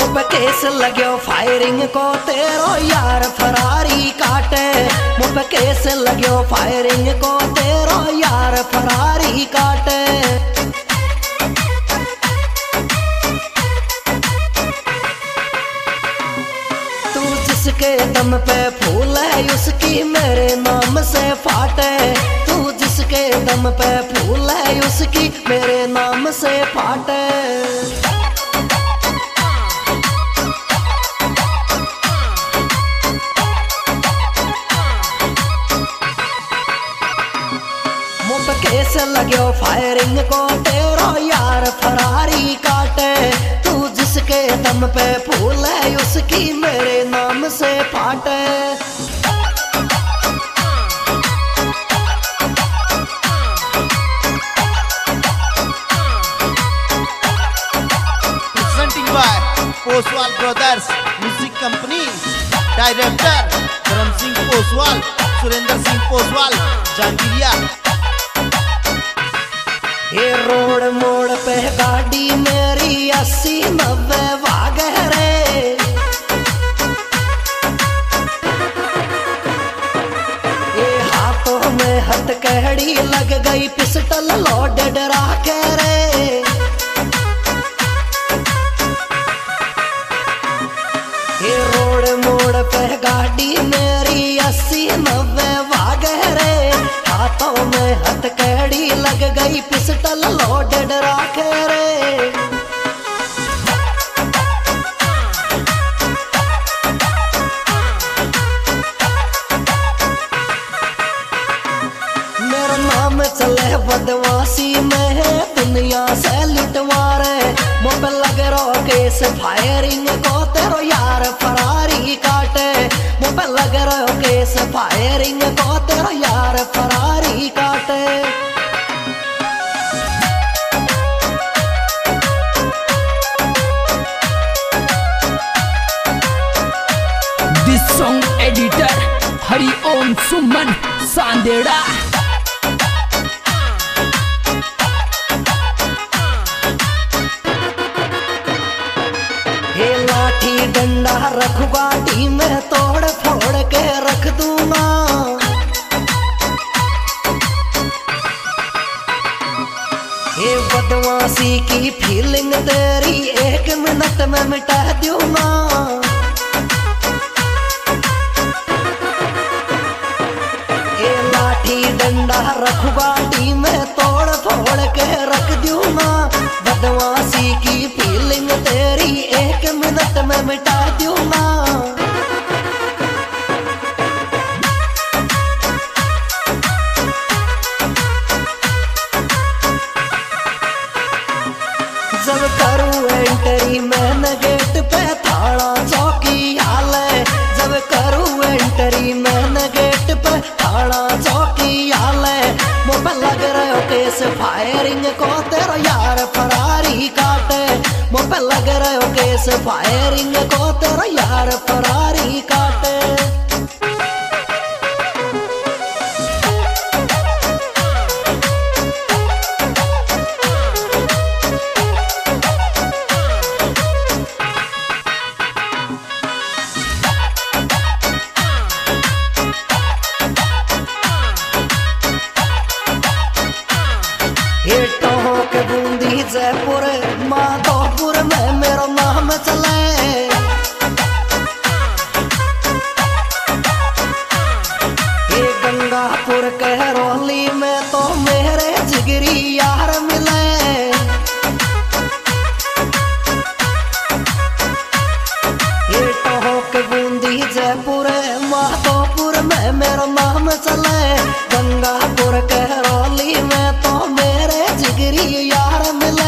पे केस लग्यो फायरिंग को तेरो यार फरारी काटे। मुँह पे केस लग्यो फायरिंग को तेरो यार फरारी काटे। तू जिसके दम पे फूल है उसकी मेरे नाम से फाटे। तू जिसके दम पे फूल है उसकी मेरे नाम से फाटे। केस लग्यो फायरिंग को तेरो यार फरारी काटे। तू जिसके दम पे फूल है उसकी मेरे नाम से फाटे। Presenting by Poswal Brothers Music Company, Director Dharam Singh Poswal, Surendra Singh Poswal, Jangiriya। ये रोड मोड़ पे गाड़ी मेरी 80-90 भाग रे। ये हाथों में हथकड़ी लग गई पिस्टल लोडेड राखे रे। ये रोड मोड़ पे गाड़ी मेरी 80-90 भाग रे। हाथों में हथकड़ी लग गई पिस्टल लोडेड राखे रे। मेरा नाम चले बदमाशी में दुनिया से लुटवारे। मुँह पे लग रहा केस फायरिंग को तेरो यार फरारी काटे। मुँह पे लग रहा केस फायरिंग को तेरो यार फरारी काटे। This song editor Hari Om Suman Sandera। ये लाठी डंडा रखू गाड़ी में तोड़ फोड़ के रख दूंगा। ये बदमाशी की फीलिंग तेरी 1 मिनट में मिटा दूंगा। ये लाठी डंडा रखू गाड़ी में तोड़ फोड़ के रख दूंगा। बदमाशी की फीलिंग तेरी 1 मिनट में मिटा दूंगा। जब करूँ एंट्री मैंने गेट पे थाना चौकी हाले। जब करूँ एंट्री मैंने गेट पे थाना चौकी हाले। मुँह पे लग रहा केस फायरिंग को तेरा यार फरारी काटे। मुँह पे लग रहा केस फायरिंग को तेरा यार फरारी काटे। ये टोंक बूंदी जयपुर माधोपुर में मेरा नाम चले। ये गंगापुर कहरौली में तो मेरे जिगरी यार मिले। ये टोंक बूंदी जयपुर माधोपुर में मेरा नाम चले। गंगापुर कहरौली में तो मेरे जिगरी यार मिले।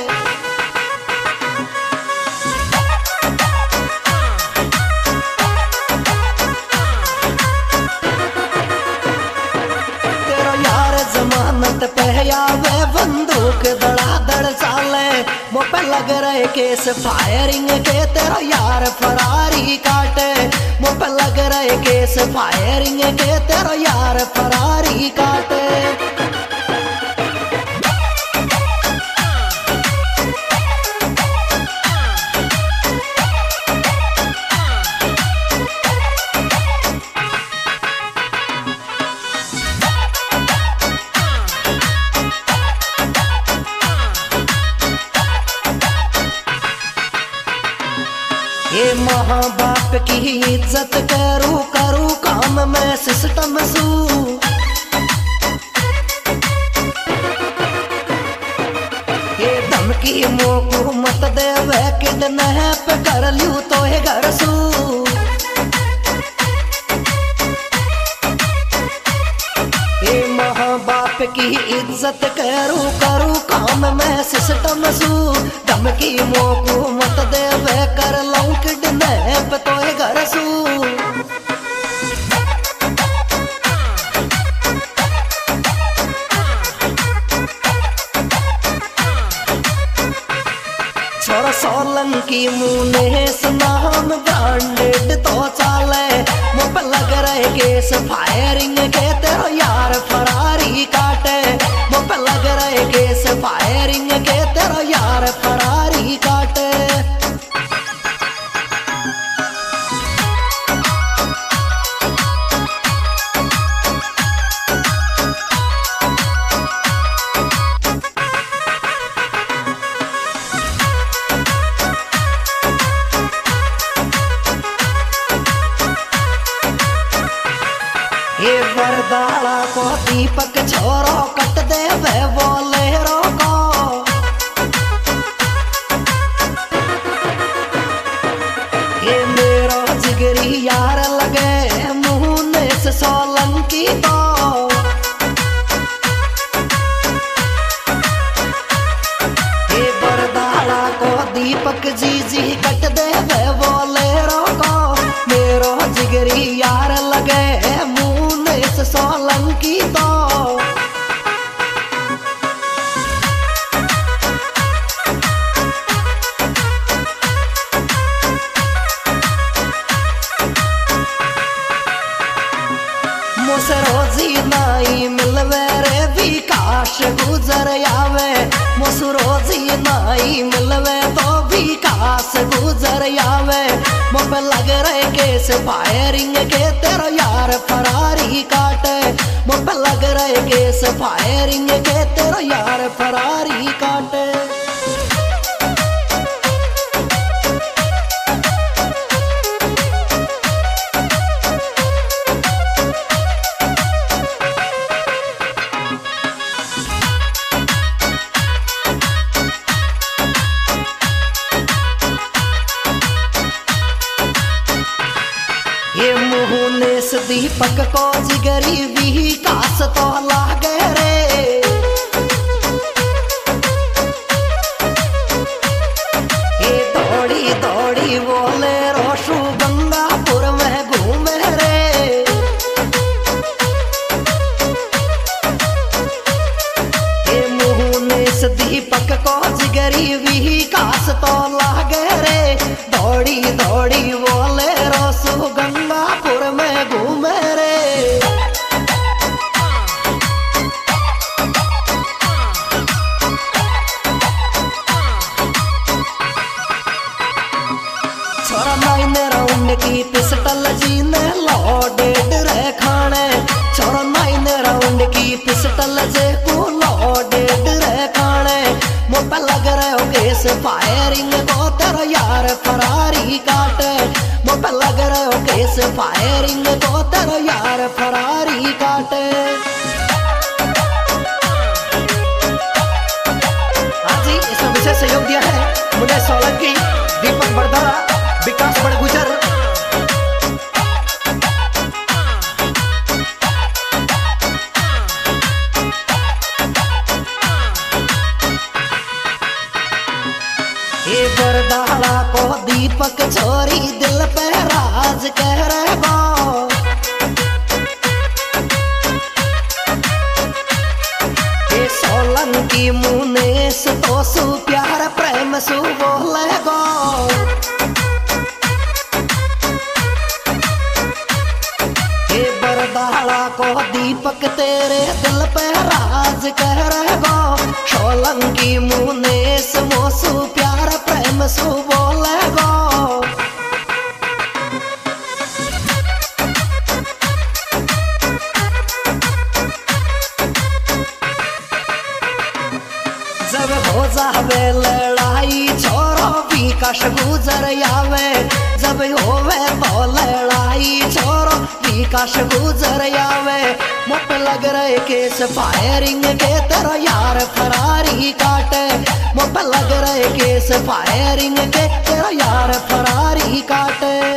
तेरा यार जमानत पे आवे बंदूक धड़ाधड़ चाले। मुँह पे लग रहे केस फायरिंग के तेरा यार फरारी काटे। मुँह पे लग रहे केस फायरिंग के तेरा यार फरारी काटे। ये माँ बाप की इज्जत करूँ करूँ काम में सिस्टम सू ये धमकी मोको मत देवे किडनैप कर लूँ तो ये घर सू ये माँ बाप की इज्जत करूँ करूँ काम में सिस्टम सू धमकी मोको मत देवे कर लूँ किडनैप तो ये घर सू छोरा सोलंकी मुनेस नाम ब्रांडेड तो चाले मुझ लग रहे केस फायरिंग के तेरो यार फरारी काटे मुझ लग रहे केस फायरिंग के तेरो यार फरारी काटे ये बरदाड़ा को दीपक छोरो कट दे वे बोलेरो को ये मेरो जिगरी यार लगे मुँह से सोलंकी तो ये बरदाड़ा को दीपक जी जी कट दे वे बोलेरो को मेरो जिगरी यार लगे सोलंकी तो मुझसे रोजी नाई मिलवे रे विकास गुजर आवे मुझसे रोजी नाई मिलवे तो विकास गुजर आवे मुझ लग रहे केस फायरिंग के तेरा यार फरारी काटे मुझ लग रहे केस फायरिंग के तेरा यार फरारी काटे ये मुहनेस दीपक को जिगरी विकास तो लागे रे ये दौड़ी दौड़ी बोले रोशु गंगापुर में घूमे रे ये मुहनेस दीपक को जिगरी विकास तो लागे रे दौड़ी दौड़ी बोले रोशु गंगापुर में घूमे रे छोरा नाइन राउंड की पिस्टल जी ने लोडेड रे खाने छोरा नाइन राउंड की पिस्टल जे को लोडेड रे खाने मुझ लग रहे हो केस फायरिंग को तेरा यार फरारी काटे मुझ लग रहे हो केस फायरिंग को तेरा यार फरारी काटे आज ही इसमें विशेष सहयोग दिया है मुझे सोलंकी दीपक बरदाड़ा विकास बड़गुजर ये बरदाड़ा को दीपक छोरी दिल पे राज कह रहे गो ये सोलंकी मुनेस तो सु प्यार प्रेम सु बोले गो ये बरदाड़ा को दीपक तेरे दिल पे राज कह रहे गो सोलंकी मुनेस मोसु प्यार प्रेम सु बोले गो जब हो जावे लड़ाई छोरो भी विकास गुजर आवे जब होवे तो लड़ाई छोरो विकास गुजर आवे मुप लग रहे केस फायरिंग के तेरा यार फरारी काटे मुप लग रहे केस फायरिंग के तेरा यार फरारी काटे।